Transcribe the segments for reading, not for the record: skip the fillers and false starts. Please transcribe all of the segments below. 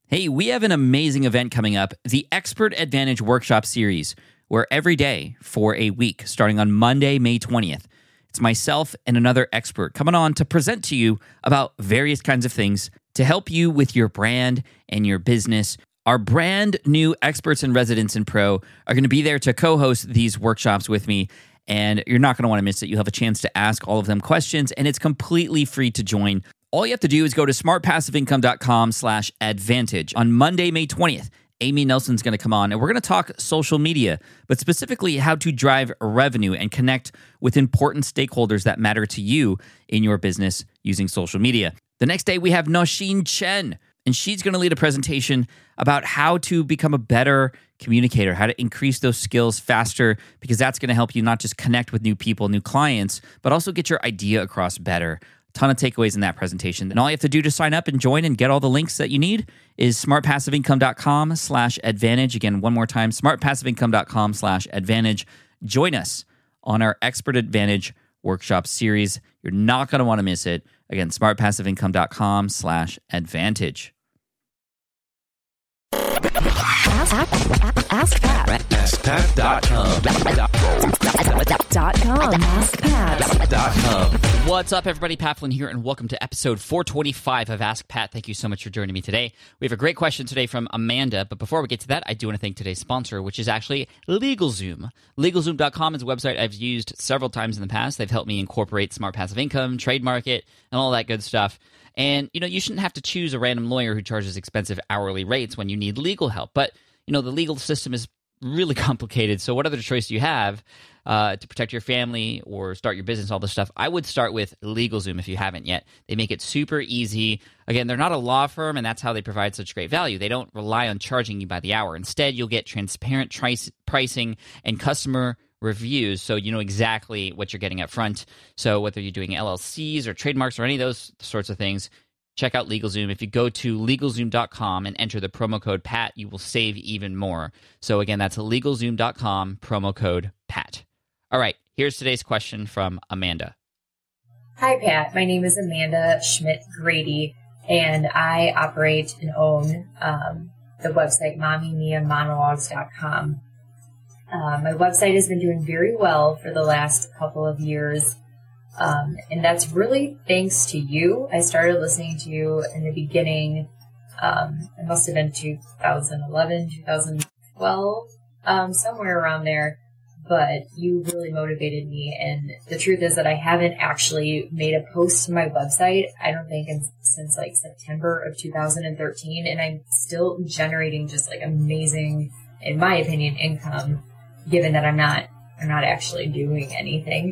Hey, we have an amazing event coming up, the Expert Advantage Workshop Series, where every day for a week, starting on Monday, May 20th, it's myself and another expert coming on to present to you about various kinds of things to help you with your brand and your business. Our brand new experts and residents in Pro are going to be there to co-host these workshops with me, and you're not going to want to miss it. You'll have a chance to ask all of them questions, and it's completely free to join. All you have to do is go to smartpassiveincome.com/advantage. On Monday, May 20th, Amy Nelson's going to come on, and we're going to talk social media, but specifically how to drive revenue and connect with important stakeholders that matter to you in your business using social media. The next day, we have Nosheen Chen, and she's going to lead a presentation about how to become a better communicator, how to increase those skills faster, because that's going to help you not just connect with new people, new clients, but also get your idea across better. Ton of takeaways in that presentation. And all you have to do to sign up and join and get all the links that you need is smartpassiveincome.com/advantage. Again, one more time, smartpassiveincome.com/advantage. Join us on our Expert Advantage Workshop Series. You're not going to want to miss it. Again, smartpassiveincome.com/advantage. AskPat.com. What's up, everybody? Pat Flynn here, and welcome to episode 425 of Ask Pat. Thank you so much for joining me today. We have a great question today from Amanda, but before we get to that, I do want to thank today's sponsor, which is actually LegalZoom. LegalZoom.com is a website I've used several times in the past. They've helped me incorporate smart passive income, trademark it, and all that good stuff. And, you shouldn't have to choose a random lawyer who charges expensive hourly rates when you need legal help. But, the legal system is really complicated. So what other choice do you have to protect your family or start your business, all this stuff? I would start with LegalZoom if you haven't yet. They make it super easy. Again, they're not a law firm, and that's how they provide such great value. They don't rely on charging you by the hour. Instead, you'll get transparent pricing and customer reviews, so you know exactly what you're getting up front. So whether you're doing LLCs or trademarks or any of those sorts of things, check out LegalZoom. If you go to LegalZoom.com and enter the promo code PAT, you will save even more. So again, that's LegalZoom.com, promo code PAT. All right, here's today's question from Amanda. Hi, Pat. My name is Amanda Schmidt-Grady, and I operate and own the website MommyMiaMonologues.com. My website has been doing very well for the last couple of years, and that's really thanks to you. I started listening to you in the beginning. It must have been 2011, 2012, somewhere around there, but you really motivated me, and the truth is that I haven't actually made a post to my website, I don't think, since like September of 2013, and I'm still generating just like amazing, in my opinion, income, given that I'm not actually doing anything.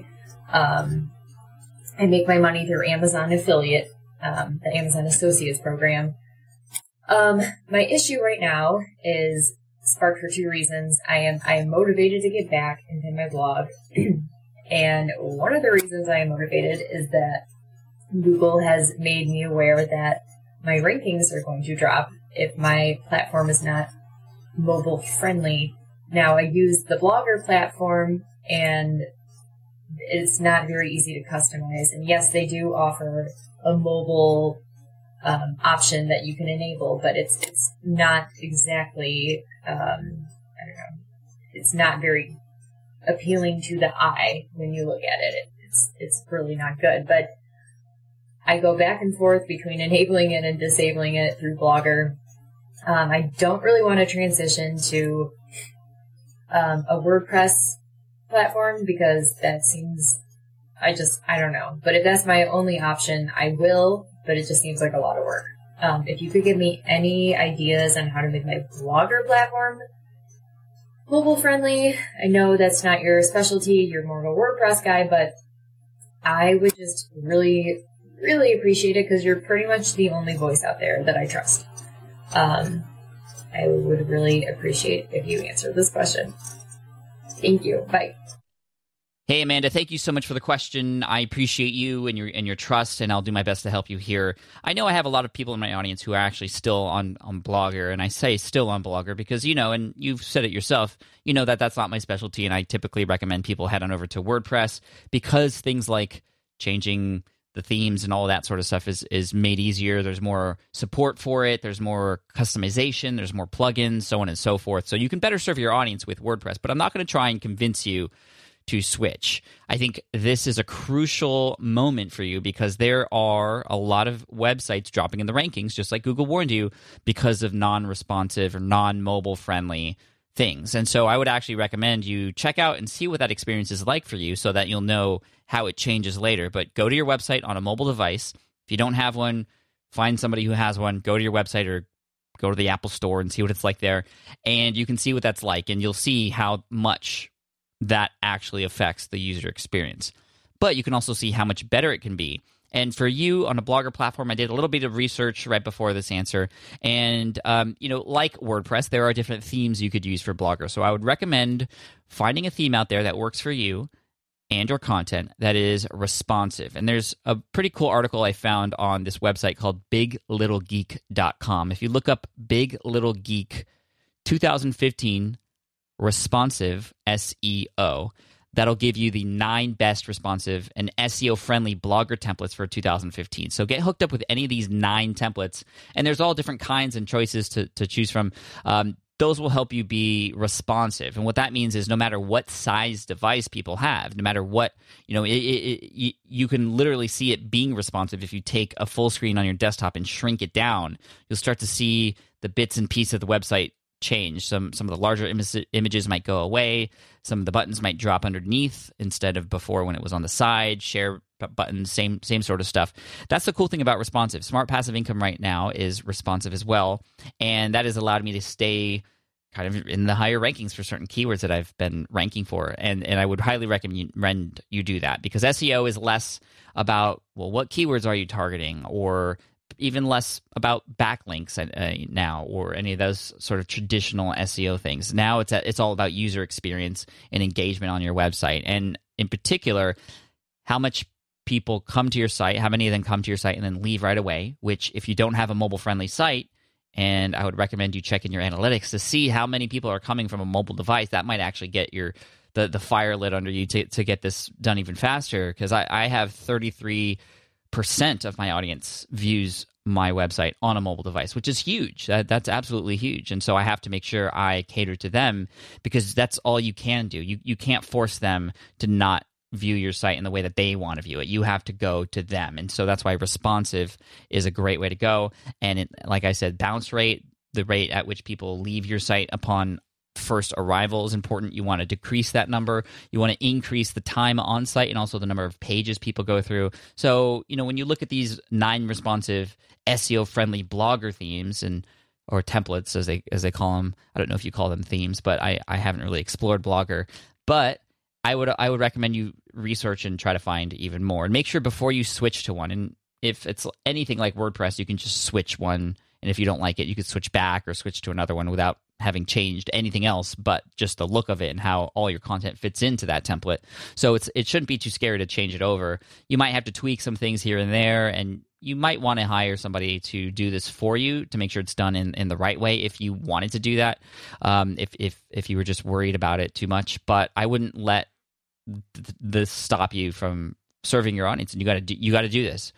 I make my money through Amazon affiliate, the Amazon Associates program. My issue right now is sparked for two reasons. I am motivated to get back into my blog. And one of the reasons I am motivated is that Google has made me aware that my rankings are going to drop if my platform is not mobile friendly. Now, I use the Blogger platform, and it's not very easy to customize. And yes, they do offer a mobile option that you can enable, but it's not exactly, it's not very appealing to the eye when you look at it. It's really not good. But I go back and forth between enabling it and disabling it through Blogger. I don't really want to transition to a WordPress platform because that seems, I don't know. But if that's my only option, I will, but it just seems like a lot of work. If you could give me any ideas on how to make my Blogger platform mobile friendly, I know that's not your specialty, you're more of a WordPress guy, but I would just really, really appreciate it because you're pretty much the only voice out there that I trust. I would really appreciate if you answered this question. Thank you. Bye. Hey, Amanda, thank you so much for the question. I appreciate you and your trust, and I'll do my best to help you here. I know I have a lot of people in my audience who are actually still on Blogger, and I say still on Blogger because, and you've said it yourself, that's not my specialty, and I typically recommend people head on over to WordPress because things like changing the themes and all of that sort of stuff is made easier. There's more support for it. There's more customization. There's more plugins, so on and so forth. So you can better serve your audience with WordPress. But I'm not going to try and convince you to switch. I think this is a crucial moment for you because there are a lot of websites dropping in the rankings, just like Google warned you, because of non-responsive or non-mobile friendly things. And so I would actually recommend you check out and see what that experience is like for you so that you'll know how it changes later. But go to your website on a mobile device. If you don't have one, find somebody who has one, go to your website or go to the Apple Store and see what it's like there. And you can see what that's like, and you'll see how much that actually affects the user experience. But you can also see how much better it can be. And for you on a Blogger platform, I did a little bit of research right before this answer. And, like WordPress, there are different themes you could use for Blogger. So I would recommend finding a theme out there that works for you and your content that is responsive. And there's a pretty cool article I found on this website called BigLittleGeek.com. If you look up Big Little Geek 2015 responsive SEO, that'll give you the 9 best responsive and SEO-friendly Blogger templates for 2015. So get hooked up with any of these 9 templates, and there's all different kinds and choices to choose from. Those will help you be responsive. And what that means is no matter what size device people have, no matter what, you can literally see it being responsive. If you take a full screen on your desktop and shrink it down, you'll start to see the bits and pieces of the website change. Some of the larger images might go away. Some of the buttons might drop underneath instead of before when it was on the side. Share buttons, same sort of stuff. That's the cool thing about responsive. Smart Passive Income right now is responsive as well, and that has allowed me to stay kind of in the higher rankings for certain keywords that I've been ranking for, and I would highly recommend you do that, because SEO is less about, well, what keywords are you targeting, or even less about backlinks now, or any of those sort of traditional SEO things. Now it's all about user experience and engagement on your website, and in particular, how much people come to your site, how many of them come to your site and then leave right away, which if you don't have a mobile-friendly site, and I would recommend you check in your analytics to see how many people are coming from a mobile device, that might actually get the fire lit under you to get this done even faster, because I have 33% of my audience views my website on a mobile device, which is huge. That's absolutely huge. And so I have to make sure I cater to them, because that's all you can do. You can't force them to not view your site in the way that they want to view it. You have to go to them. And so that's why responsive is a great way to go. And like I said, bounce rate, the rate at which people leave your site upon first arrival, is important. You want to decrease that number. You want to increase the time on site and also the number of pages people go through. So, when you look at these 9 responsive SEO-friendly Blogger themes or templates, as they call them, I don't know if you call them themes, but I haven't really explored Blogger. But I would recommend you research and try to find even more, and make sure before you switch to one. And if it's anything like WordPress, you can just switch one, and if you don't like it, you could switch back or switch to another one without having changed anything else but just the look of it and how all your content fits into that template. So it shouldn't be too scary to change it over. You might have to tweak some things here and there, and you might want to hire somebody to do this for you to make sure it's done in the right way if you wanted to do that, if you were just worried about it too much. But I wouldn't let this stop you from serving your audience, and you got to do this.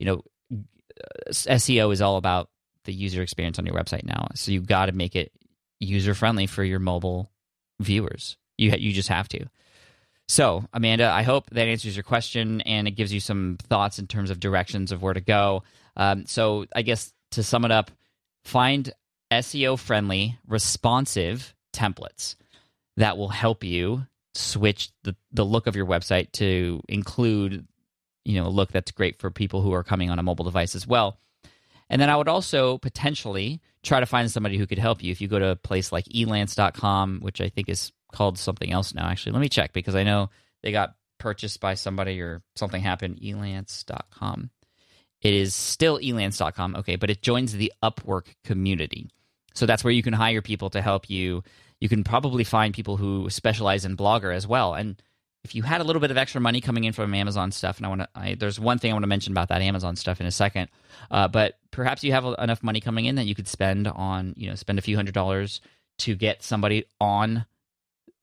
SEO is all about the user experience on your website now, so you got to make it user friendly for your mobile viewers. You just have to. So, Amanda, I hope that answers your question, and it gives you some thoughts in terms of directions of where to go. So I guess to sum it up, find SEO-friendly, responsive templates that will help you switch the look of your website to include, a look that's great for people who are coming on a mobile device as well. And then I would also potentially try to find somebody who could help you. If you go to a place like elance.com, which I think is called something else now, actually. Let me check, because I know they got purchased by somebody or something happened. Elance.com. It is still elance.com, okay, but it joins the Upwork community. So that's where you can hire people to help you. You can probably find people who specialize in Blogger as well. And if you had a little bit of extra money coming in from Amazon stuff, and there's one thing I want to mention about that Amazon stuff in a second, but perhaps you have enough money coming in that you could spend a few $100s to get somebody on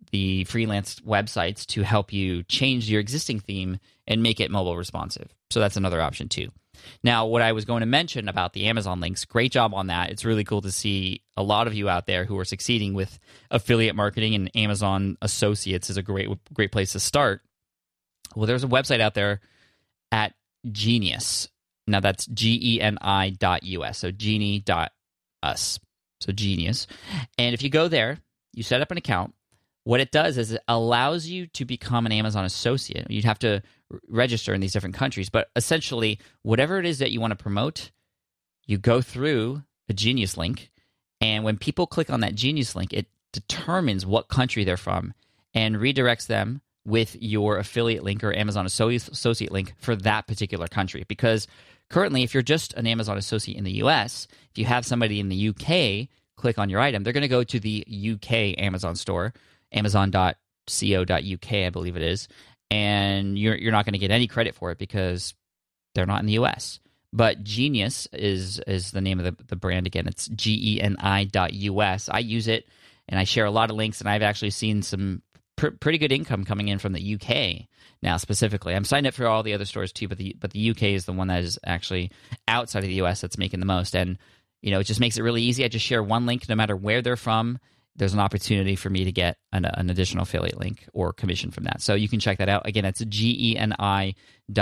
the freelance websites to help you change your existing theme and make it mobile responsive. So that's another option too. Now, what I was going to mention about the Amazon links, great job on that. It's really cool to see a lot of you out there who are succeeding with affiliate marketing, and Amazon Associates is a great place to start. Well, there's a website out there at Genius. Now, that's GENI.us, so genie.us, so Genius. And if you go there, you set up an account. What it does is it allows you to become an Amazon associate. You'd have to register in these different countries, but essentially, whatever it is that you want to promote, you go through a Genius link, and when people click on that Genius link, it determines what country they're from and redirects them with your affiliate link or Amazon associate link for that particular country. Because currently, if you're just an Amazon associate in the US, if you have somebody in the UK click on your item, they're going to go to the UK Amazon store, amazon.co.uk, I believe it is, and you're not going to get any credit for it because they're not in the US. But Genius is the name of the brand again. It's GENI.us. I use it, and I share a lot of links, and I've actually seen some pretty good income coming in from the UK now specifically. I'm signed up for all the other stores too, but the UK is the one that is actually outside of the US that's making the most. And it just makes it really easy. I just share one link no matter where they're from. There's an opportunity for me to get an additional affiliate link or commission from that. So you can check that out. Again, it's GENI.us.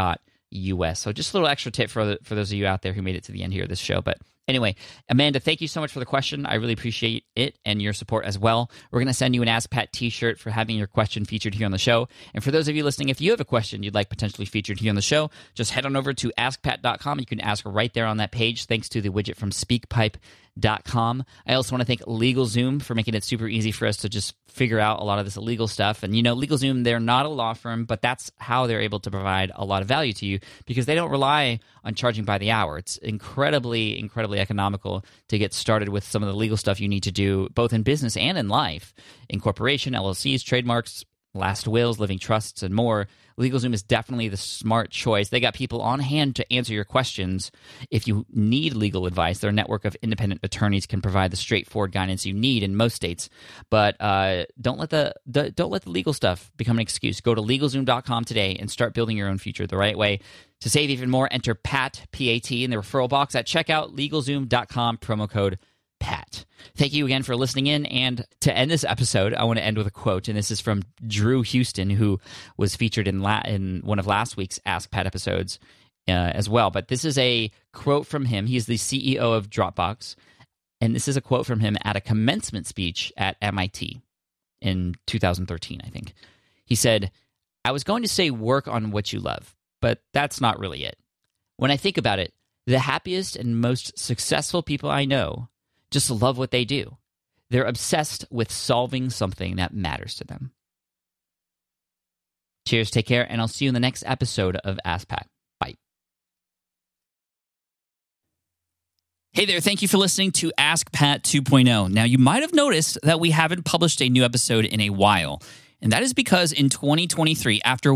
So just a little extra tip for those of you out there who made it to the end here of this show. But anyway, Amanda, thank you so much for the question. I really appreciate it and your support as well. We're going to send you an Ask Pat t-shirt for having your question featured here on the show. And for those of you listening, if you have a question you'd like potentially featured here on the show, just head on over to askpat.com. You can ask right there on that page, thanks to the widget from speakpipe.com. I also want to thank LegalZoom for making it super easy for us to just figure out a lot of this legal stuff. And LegalZoom, they're not a law firm, but that's how they're able to provide a lot of value to you because they don't rely on charging by the hour. It's incredibly, incredibly economical to get started with some of the legal stuff you need to do, both in business and in life. Incorporation, LLCs, trademarks, last wills, living trusts, and more. LegalZoom is definitely the smart choice. They got people on hand to answer your questions. If you need legal advice, their network of independent attorneys can provide the straightforward guidance you need in most states. But don't let the legal stuff become an excuse. Go to LegalZoom.com today and start building your own future the right way. To save even more, enter PAT, P-A-T, in the referral box at checkout, LegalZoom.com, promo code PAT. Thank you again for listening in. And to end this episode, I want to end with a quote. And this is from Drew Houston, who was featured in one of last week's Ask Pat episodes as well. But this is a quote from him. He is the CEO of Dropbox. And this is a quote from him at a commencement speech at MIT in 2013, I think. He said, "I was going to say work on what you love, but that's not really it. When I think about it, the happiest and most successful people I know just love what they do. They're obsessed with solving something that matters to them." Cheers, take care, and I'll see you in the next episode of Ask Pat. Bye. Hey there, thank you for listening to Ask Pat 2.0. Now, you might have noticed that we haven't published a new episode in a while, and that is because in 2023, after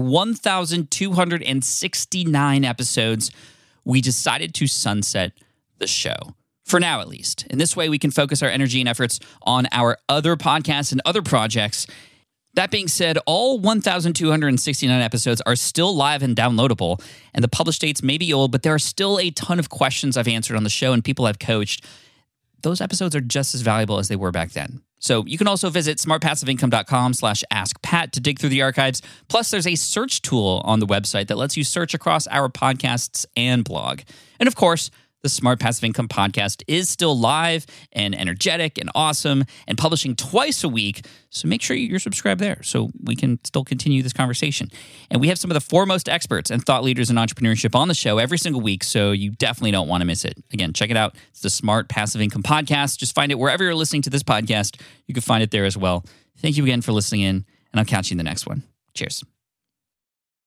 1,269 episodes, we decided to sunset the show. For now, at least. In this way, we can focus our energy and efforts on our other podcasts and other projects. That being said, all 1,269 episodes are still live and downloadable, and the published dates may be old, but there are still a ton of questions I've answered on the show and people I've coached. Those episodes are just as valuable as they were back then. So you can also visit smartpassiveincome.com/askpat to dig through the archives. Plus, there's a search tool on the website that lets you search across our podcasts and blog. And of course, the Smart Passive Income podcast is still live and energetic and awesome and publishing twice a week. So make sure you're subscribed there so we can still continue this conversation. And we have some of the foremost experts and thought leaders in entrepreneurship on the show every single week, so you definitely don't want to miss it. Again, check it out. It's the Smart Passive Income podcast. Just find it wherever you're listening to this podcast. You can find it there as well. Thank you again for listening in, and I'll catch you in the next one. Cheers.